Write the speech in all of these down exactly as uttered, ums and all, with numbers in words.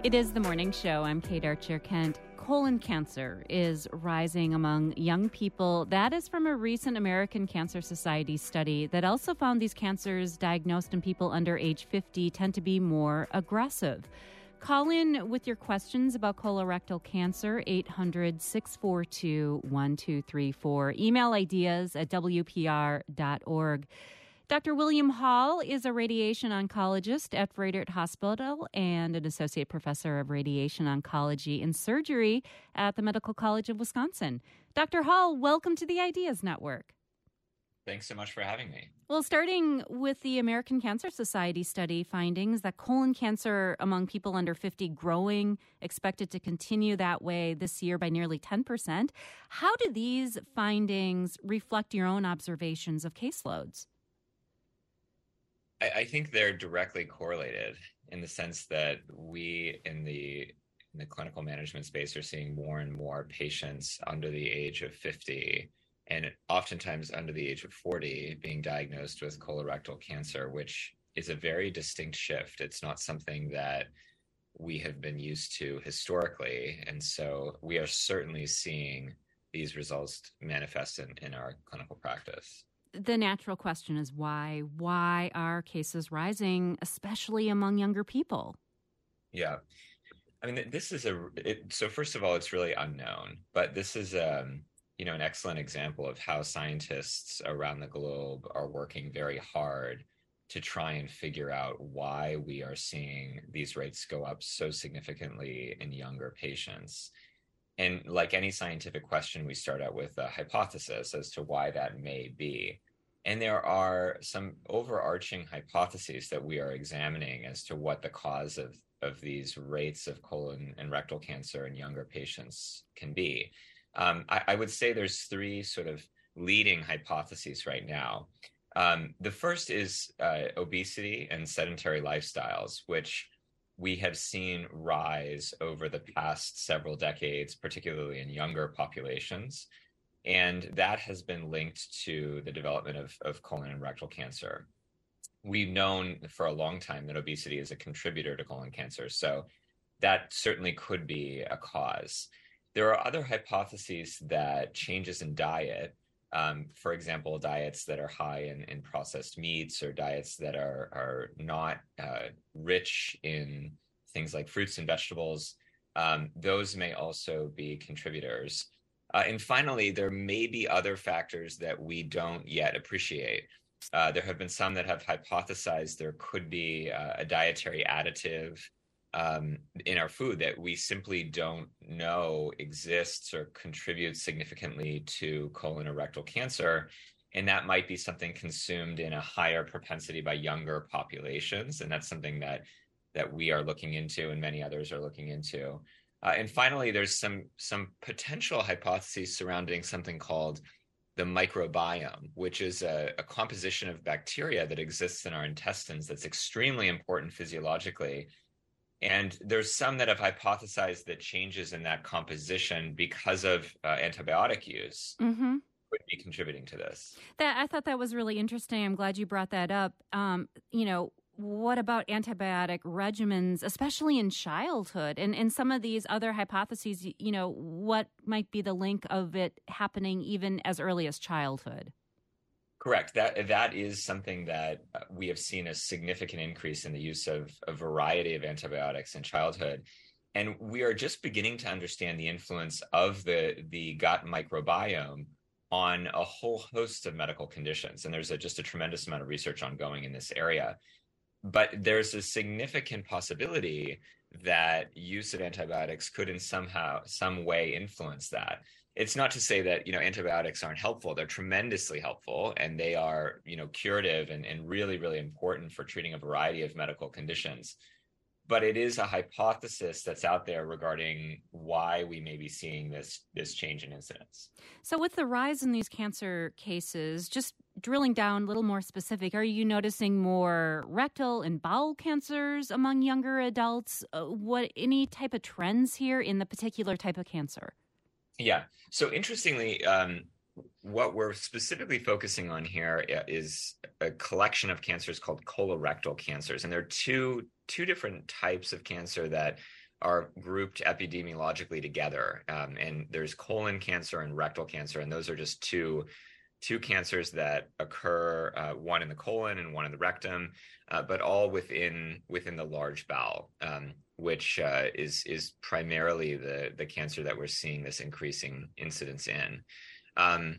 It is the morning show. I'm Kate Archer-Kent. Colon cancer is rising among young people. That is from a recent American Cancer Society study that also found these cancers diagnosed in people under age fifty tend to be more aggressive. Call in with your questions about colorectal cancer, eight hundred, six four two, one two three four. Email ideas at w p r dot org. Doctor William Hall is a radiation oncologist at Froedtert Hospital and an associate professor of radiation oncology and surgery at the Medical College of Wisconsin. Doctor Hall, welcome to the Ideas Network. Thanks so much for having me. Well, starting with the American Cancer Society study findings that colon cancer among people under fifty growing, expected to continue that way this year by nearly ten percent. How do these findings reflect your own observations of caseloads? I think they're directly correlated in the sense that we in the in the clinical management space are seeing more and more patients under the age of fifty and oftentimes under the age of forty being diagnosed with colorectal cancer, which is a very distinct shift. It's not something that we have been used to historically. And so we are certainly seeing these results manifest in, in our clinical practice. The natural question is why? Why are cases rising, especially among younger people? Yeah. I mean, this is a, it, so first of all, it's really unknown, but this is, um, you know, an excellent example of how scientists around the globe are working very hard to try and figure out why we are seeing these rates go up so significantly in younger patients. And like any scientific question, we start out with a hypothesis as to why that may be. And there are some overarching hypotheses that we are examining as to what the cause of, of these rates of colon and rectal cancer in younger patients can be. Um, I, I would say there's three sort of leading hypotheses right now. Um, the first is uh, obesity and sedentary lifestyles, which we have seen rise over the past several decades, particularly in younger populations. And that has been linked to the development of, of colon and rectal cancer. We've known for a long time that obesity is a contributor to colon cancer, so that certainly could be a cause. There are other hypotheses that changes in diet, um, for example, diets that are high in, in processed meats or diets that are, are not uh, rich in things like fruits and vegetables, um, those may also be contributors. Uh, and finally, there may be other factors that we don't yet appreciate. Uh, there have been some that have hypothesized there could be uh, a dietary additive um, in our food that we simply don't know exists or contributes significantly to colon or rectal cancer. And that might be something consumed in a higher propensity by younger populations. And that's something that, that we are looking into and many others are looking into. Uh, and finally, there's some some potential hypotheses surrounding something called the microbiome, which is a, a composition of bacteria that exists in our intestines that's extremely important physiologically. And there's some that have hypothesized that changes in that composition because of uh, antibiotic use mm-hmm. would be contributing to this. That I thought that was really interesting. I'm glad you brought that up. Um, you know, what about antibiotic regimens, especially in childhood? And, and some of these other hypotheses, you know, what might be the link of it happening even as early as childhood? Correct. That that is something that we have seen a significant increase in the use of a variety of antibiotics in childhood. And we are just beginning to understand the influence of the, the gut microbiome on a whole host of medical conditions. And there's a, just a tremendous amount of research ongoing in this area. But there's a significant possibility that use of antibiotics could in somehow, some way influence that. It's not to say that, you know, antibiotics aren't helpful. They're tremendously helpful and they are, you know, curative and, and really, really important for treating a variety of medical conditions. But it is a hypothesis that's out there regarding why we may be seeing this, this change in incidence. So with the rise in these cancer cases, just drilling down a little more specific, are you noticing more rectal and bowel cancers among younger adults? Uh, what any type of trends here in the particular type of cancer? Yeah. So interestingly, um, what we're specifically focusing on here is a collection of cancers called colorectal cancers. And there are two, two different types of cancer that are grouped epidemiologically together. Um, and there's colon cancer and rectal cancer, and those are just two two cancers that occur, uh, one in the colon and one in the rectum, uh, but all within within the large bowel, um, which uh, is is primarily the the cancer that we're seeing this increasing incidence in. Um,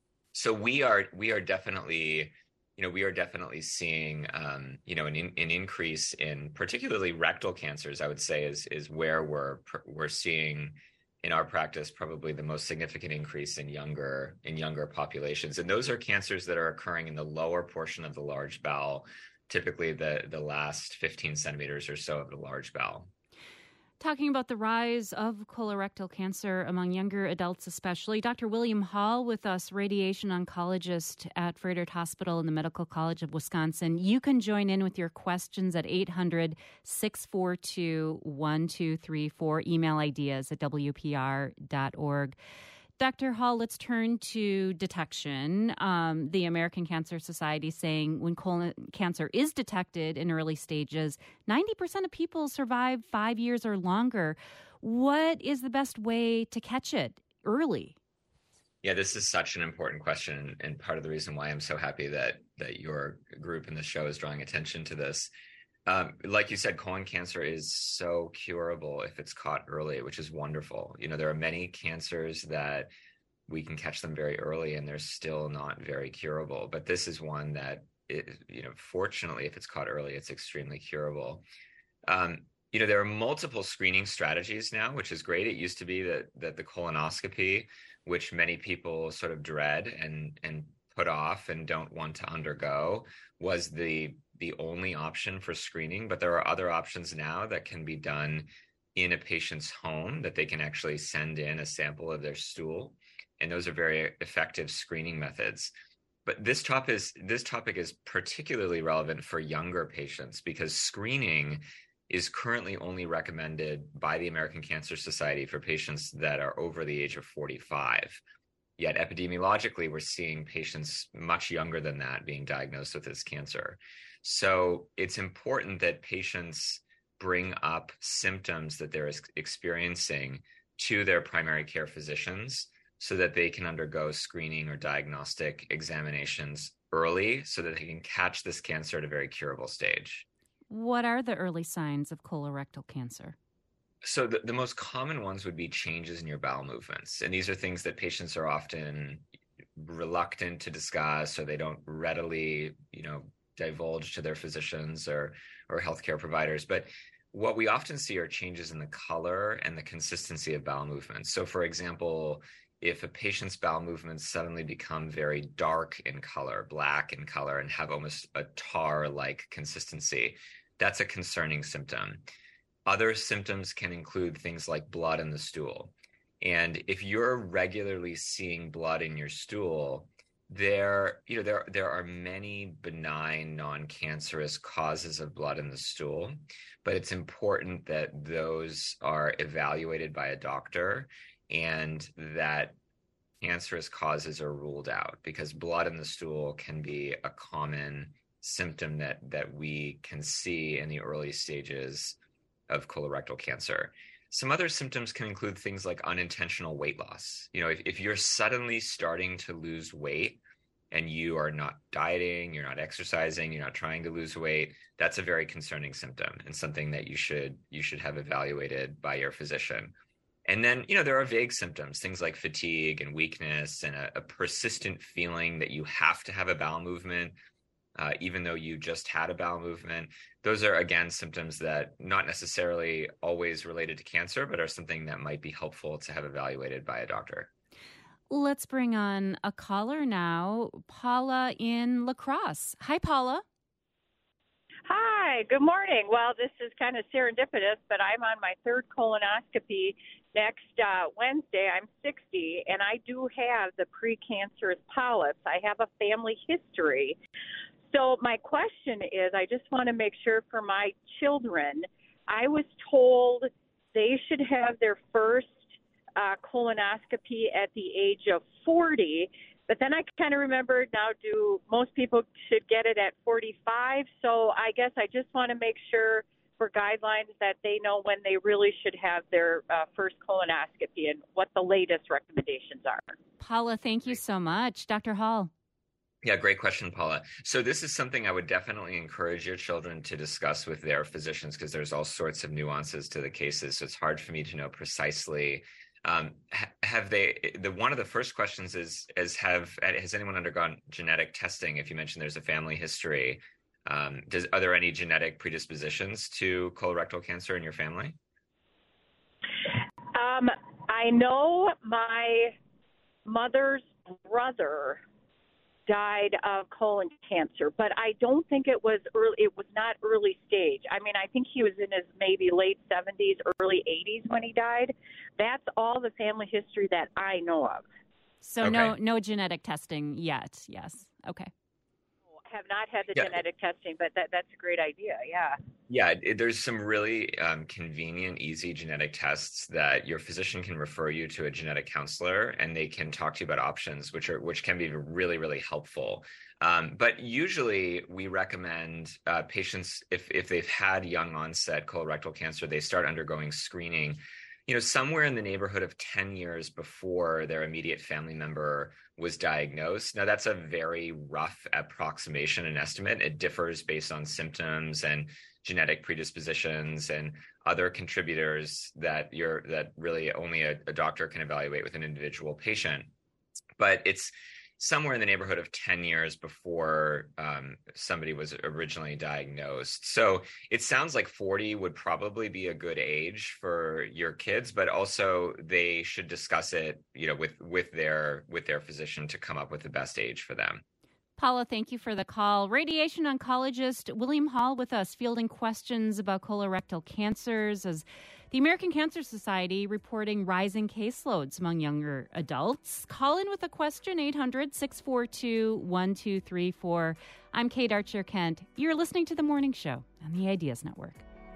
so we are we are definitely, you know, we are definitely seeing, um, you know, an in, an increase in particularly rectal cancers. I would say is is where we're we're seeing in our practice probably the most significant increase in younger in younger populations, and those are cancers that are occurring in the lower portion of the large bowel, typically the the last fifteen centimeters or so of the large bowel. Talking about the rise of colorectal cancer among younger adults especially, Doctor William Hall with us, radiation oncologist at Froedtert Hospital in the Medical College of Wisconsin. You can join in with your questions at eight hundred, six four two, one two three four, email ideas at w p r dot org. Doctor Hall, let's turn to detection. Um, the American Cancer Society saying when colon cancer is detected in early stages, ninety percent of people survive five years or longer. What is the best way to catch it early? Yeah, this is such an important question, and part of the reason why I'm so happy that that your group in the show is drawing attention to this. Um, like you said, colon cancer is so curable if it's caught early, which is wonderful. You know, there are many cancers that we can catch them very early and they're still not very curable. But this is one that, it, you know, fortunately, if it's caught early, it's extremely curable. Um, you know, there are multiple screening strategies now, which is great. It used to be that that the colonoscopy, which many people sort of dread and and put off and don't want to undergo, was the the only option for screening. But there are other options now that can be done in a patient's home, that they can actually send in a sample of their stool. And those are very effective screening methods. But this topic is, this topic is particularly relevant for younger patients because screening is currently only recommended by the American Cancer Society for patients that are over the age of forty-five. Yet epidemiologically, we're seeing patients much younger than that being diagnosed with this cancer. So it's important that patients bring up symptoms that they're experiencing to their primary care physicians so that they can undergo screening or diagnostic examinations early so that they can catch this cancer at a very curable stage. What are the early signs of colorectal cancer? So the, the most common ones would be changes in your bowel movements. And these are things that patients are often reluctant to discuss, or they don't readily, you know, divulge to their physicians or, or healthcare providers. But what we often see are changes in the color and the consistency of bowel movements. So for example, if a patient's bowel movements suddenly become very dark in color, black in color, and have almost a tar-like consistency, that's a concerning symptom. Other symptoms can include things like blood in the stool. And if you're regularly seeing blood in your stool, there, you know, there, there are many benign, non-cancerous causes of blood in the stool, but it's important that those are evaluated by a doctor and that cancerous causes are ruled out, because blood in the stool can be a common symptom that that we can see in the early stages of colorectal cancer. Some other symptoms can include things like unintentional weight loss. You know, if, if you're suddenly starting to lose weight and you are not dieting, you're not exercising, you're not trying to lose weight, that's a very concerning symptom and something that you should you should have evaluated by your physician. And then, you know, there are vague symptoms, things like fatigue and weakness and a, a persistent feeling that you have to have a bowel movement, uh, even though you just had a bowel movement. Those are, again, symptoms that not necessarily always related to cancer, but are something that might be helpful to have evaluated by a doctor. Let's bring on a caller now, Paula in La Crosse. Hi, Paula. Hi, good morning. Well, this is kind of serendipitous, but I'm on my third colonoscopy next uh, Wednesday. I'm sixty, and I do have the precancerous polyps. I have a family history. So my question is, I just want to make sure for my children, I was told they should have their first uh, colonoscopy at the age of forty. But then I kind of remembered, now do most people should get it at forty-five? So I guess I just want to make sure for guidelines that they know when they really should have their uh, first colonoscopy and what the latest recommendations are. Paula, thank you so much. Doctor Hall. Yeah, great question, Paula. So this is something I would definitely encourage your children to discuss with their physicians because there's all sorts of nuances to the cases. So it's hard for me to know precisely. Um, have they, the one of the first questions is, is have, has anyone undergone genetic testing? If you mentioned there's a family history, um, does, are there any genetic predispositions to colorectal cancer in your family? Um, I know my mother's brother died of colon cancer, but I don't think it was early. It was not early stage. I mean, I think he was in his maybe late seventies, early eighties when he died. That's all the family history that I know of. So okay. no, no genetic testing yet. Yes. Okay. Have not had the yeah. genetic testing, but that, that's a great idea. Yeah. Yeah, it, there's some really um, convenient, easy genetic tests that your physician can refer you to a genetic counselor, and they can talk to you about options, which are which can be really, really helpful. Um, but usually, we recommend uh, patients if if they've had young onset colorectal cancer, they start undergoing screening. You know, somewhere in the neighborhood of ten years before their immediate family member was diagnosed. Now, that's a very rough approximation and estimate. It differs based on symptoms and genetic predispositions and other contributors that you're that really only a, a doctor can evaluate with an individual patient. But it's somewhere in the neighborhood of ten years before um, somebody was originally diagnosed. So it sounds like forty would probably be a good age for your kids, but also they should discuss it, you know, with, with their with their physician to come up with the best age for them. Paula, thank you for the call. Radiation oncologist William Hall with us, fielding questions about colorectal cancers as the American Cancer Society reporting rising caseloads among younger adults. Call in with a question, eight hundred, six four two, one two three four. I'm Kate Archer-Kent. You're listening to The Morning Show on the Ideas Network.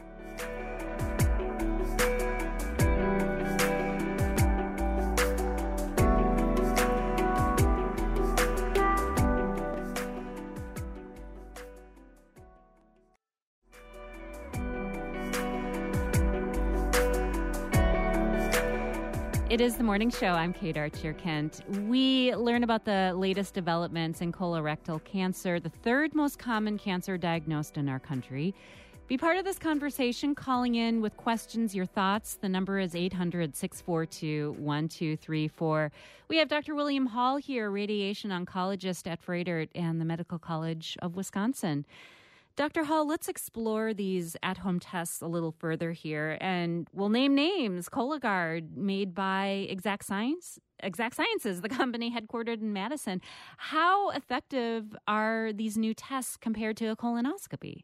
It is The Morning Show. I'm Kate Archer-Kent. We learn about the latest developments in colorectal cancer, the third most common cancer diagnosed in our country. Be part of this conversation, calling in with questions, your thoughts. The number is eight hundred, six four two, one two three four. We have Doctor William Hall here, radiation oncologist at Froedtert and the Medical College of Wisconsin. Doctor Hall, let's explore these at-home tests a little further here, and we'll name names. Cologuard, made by Exact Science, Exact Sciences, the company headquartered in Madison. How effective are these new tests compared to a colonoscopy?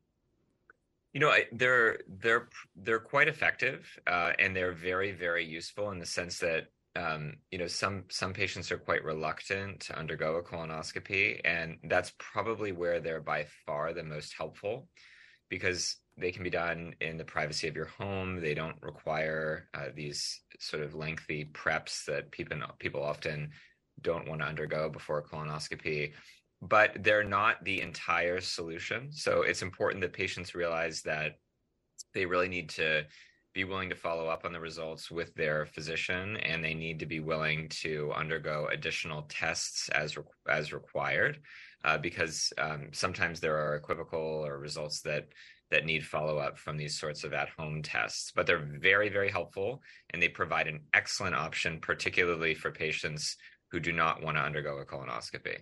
You know, they're they're they're quite effective, uh, and they're very, very useful in the sense that Um, you know, some some patients are quite reluctant to undergo a colonoscopy, and that's probably where they're by far the most helpful because they can be done in the privacy of your home. They don't require uh, these sort of lengthy preps that people people often don't want to undergo before a colonoscopy, but they're not the entire solution. So it's important that patients realize that they really need to be willing to follow up on the results with their physician, and they need to be willing to undergo additional tests as re- as required, uh, because um, sometimes there are equivocal or results that that need follow-up from these sorts of at-home tests. But they're very, very helpful, and they provide an excellent option, particularly for patients who do not want to undergo a colonoscopy.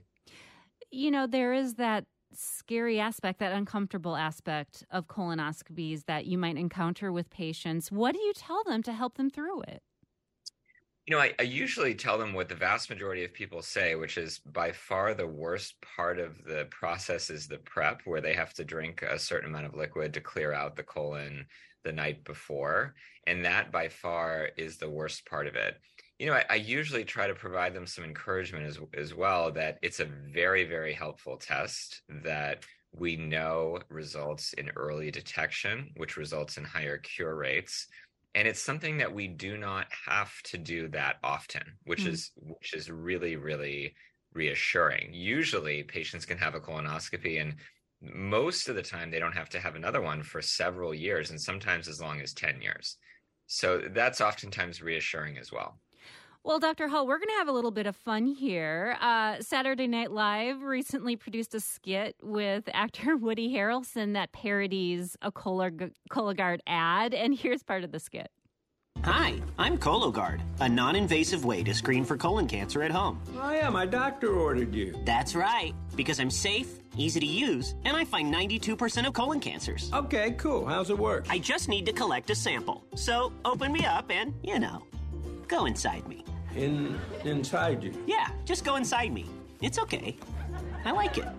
You know, there is that scary aspect, that uncomfortable aspect of colonoscopies that you might encounter with patients. What do you tell them to help them through it? You know, I, I usually tell them what the vast majority of people say, which is by far the worst part of the process is the prep, where they have to drink a certain amount of liquid to clear out the colon the night before. And that by far is the worst part of it. You know, I, I usually try to provide them some encouragement as, as well, that it's a very, very helpful test that we know results in early detection, which results in higher cure rates. And it's something that we do not have to do that often, which mm. is which is really, really reassuring. Usually patients can have a colonoscopy and most of the time they don't have to have another one for several years, and sometimes as long as ten years. So that's oftentimes reassuring as well. Well, Doctor Hall, we're going to have a little bit of fun here. Uh, Saturday Night Live recently produced a skit with actor Woody Harrelson that parodies a Colo- Cologuard ad, and here's part of the skit. Hi, I'm Cologuard, a non-invasive way to screen for colon cancer at home. Oh yeah, my doctor ordered you. That's right, because I'm safe, easy to use, and I find ninety-two percent of colon cancers. Okay, cool. How's it work? I just need to collect a sample. So open me up and, you know, go inside me. In inside you? Yeah, just go inside me. It's okay. I like it.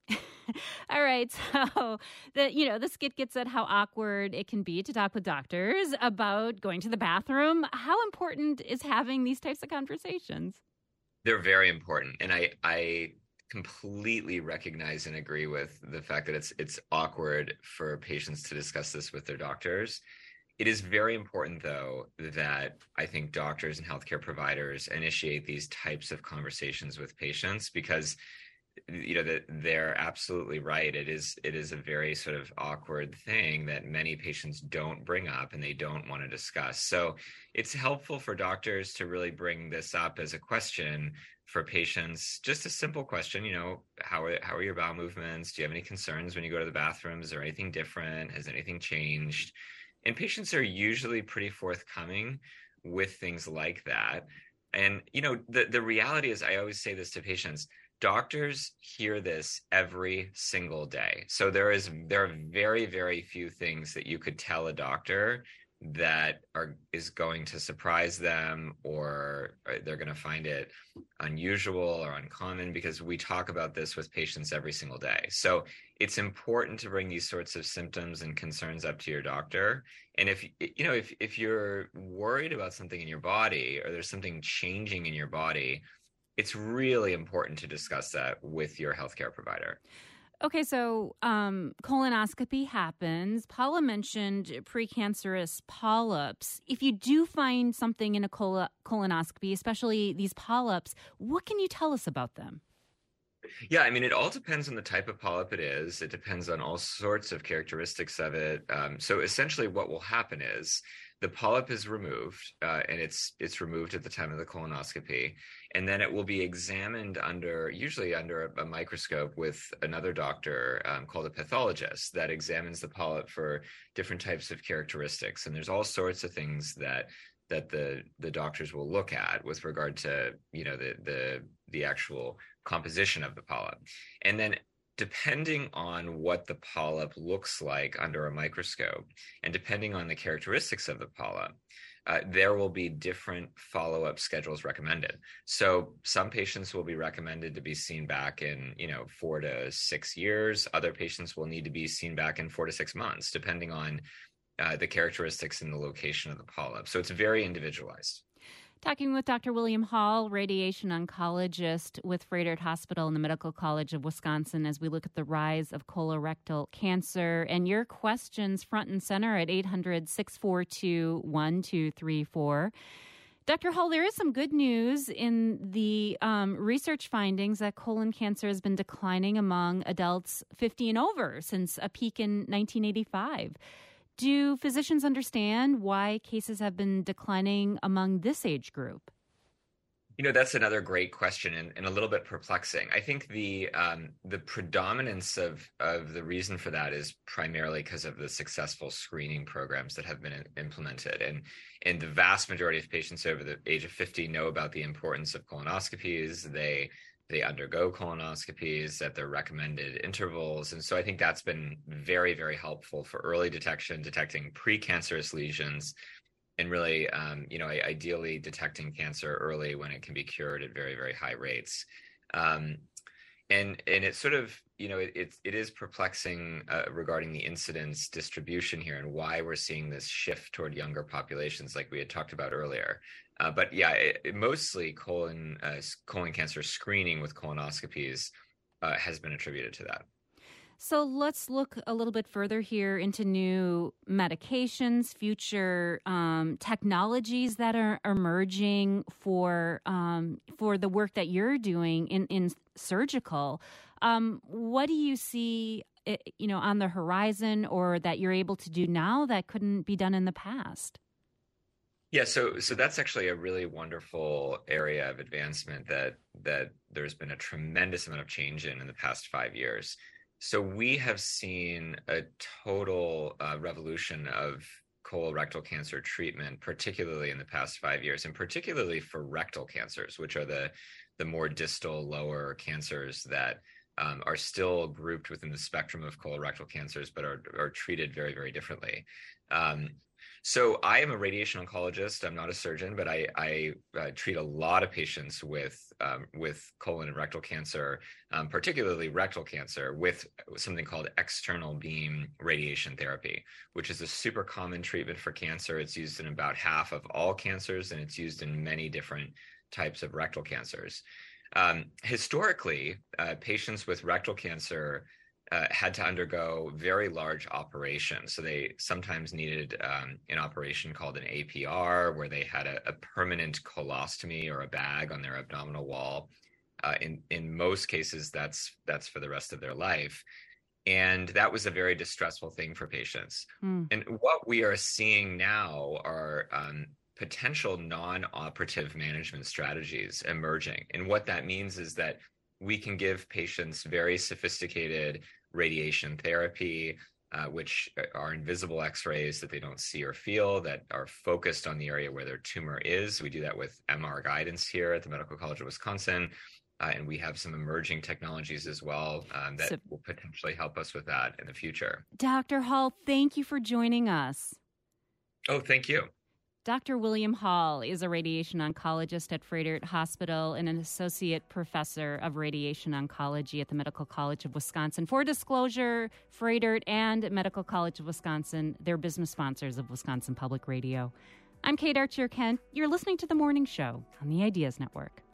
All right, so the you know the skit gets at how awkward it can be to talk with doctors about going to the bathroom. How important is having these types of conversations? They're very important, and I I completely recognize and agree with the fact that it's it's awkward for patients to discuss this with their doctors. It is very important, though, that I think doctors and healthcare providers initiate these types of conversations with patients because, you know, that they're absolutely right. It is it is a very sort of awkward thing that many patients don't bring up and they don't want to discuss. So it's helpful for doctors to really bring this up as a question for patients. Just a simple question, you know, how are, how are your bowel movements? Do you have any concerns when you go to the bathroom? Is there anything different? Has anything changed? And patients are usually pretty forthcoming with things like that. And, you know, the, the reality is, I always say this to patients, doctors hear this every single day. So there is there are very, very few things that you could tell a doctor that are is going to surprise them, or they're going to find it unusual or uncommon, because we talk about this with patients every single day. So it's important to bring these sorts of symptoms and concerns up to your doctor. And if you know if if you're worried about something in your body, or there's something changing in your body, it's really important to discuss that with your healthcare provider. Okay, so um, colonoscopy happens. Paula mentioned precancerous polyps. If you do find something in a col- colonoscopy, especially these polyps, what can you tell us about them? Yeah, I mean, it all depends on the type of polyp it is. It depends on all sorts of characteristics of it. Um, so essentially what will happen is the polyp is removed, uh, and it's it's removed at the time of the colonoscopy, and then it will be examined under, usually under a, a microscope with another doctor um, called a pathologist that examines the polyp for different types of characteristics. And there's all sorts of things that that the the doctors will look at with regard to, you know, the the the actual composition of the polyp. And then depending on what the polyp looks like under a microscope, and depending on the characteristics of the polyp, uh, there will be different follow-up schedules recommended. So some patients will be recommended to be seen back in, you know, four to six years. Other patients will need to be seen back in four to six months, depending on uh, the characteristics and the location of the polyp. So it's very individualized. Talking with Doctor William Hall, radiation oncologist with Froedtert Hospital and the Medical College of Wisconsin, as we look at the rise of colorectal cancer. And your questions front and center at eight hundred, six four two, one two three four. Doctor Hall, there is some good news in the um, research findings that colon cancer has been declining among adults fifty and over since a peak in nineteen eighty-five. Do physicians understand why cases have been declining among this age group? You know, that's another great question, and, and a little bit perplexing. I think the um, the predominance of, of the reason for that is primarily because of the successful screening programs that have been in, implemented. And, and the vast majority of patients over the age of fifty know about the importance of colonoscopies. They They undergo colonoscopies at their recommended intervals. And so I think that's been very, very helpful for early detection, detecting precancerous lesions, and really, um, you know, ideally detecting cancer early when it can be cured at very, very high rates. Um, and and it's sort of, you know, it, it, it is perplexing uh, regarding the incidence distribution here and why we're seeing this shift toward younger populations like we had talked about earlier. Uh, but yeah, it, it mostly colon uh, colon cancer screening with colonoscopies uh, has been attributed to that. So let's look a little bit further here into new medications, future um, technologies that are emerging for um, for the work that you're doing in, in surgical. Um, what do you see you know, on the horizon or that you're able to do now that couldn't be done in the past? Yeah, so so that's actually a really wonderful area of advancement that that there's been a tremendous amount of change in in the past five years. So we have seen a total uh, revolution of colorectal cancer treatment, particularly in the past five years, and particularly for rectal cancers, which are the the more distal, lower cancers that um, are still grouped within the spectrum of colorectal cancers, but are are treated very, very differently. Um, So I am a radiation oncologist. I'm not a surgeon, but I, I uh, treat a lot of patients with um, with colon and rectal cancer, um, particularly rectal cancer, with something called external beam radiation therapy, which is a super common treatment for cancer. It's used in about half of all cancers, and it's used in many different types of rectal cancers. Um, historically, uh, patients with rectal cancer Uh, had to undergo very large operations. So they sometimes needed um, an operation called an A P R, where they had a, a permanent colostomy or a bag on their abdominal wall. Uh, in in most cases, that's that's for the rest of their life. And that was a very distressful thing for patients. Mm. And what we are seeing now are um, potential non-operative management strategies emerging. And what that means is that we can give patients very sophisticated radiation therapy, uh, which are invisible X-rays that they don't see or feel, that are focused on the area where their tumor is. We do that with M R guidance here at the Medical College of Wisconsin. Uh, and we have some emerging technologies as well um, that so, will potentially help us with that in the future. Doctor Hall, thank you for joining us. Oh, thank you. Doctor William Hall is a radiation oncologist at Froedtert Hospital and an associate professor of radiation oncology at the Medical College of Wisconsin. For disclosure, Froedtert and Medical College of Wisconsin, they're business sponsors of Wisconsin Public Radio. I'm Kate Archer Kent. You're listening to The Morning Show on the Ideas Network.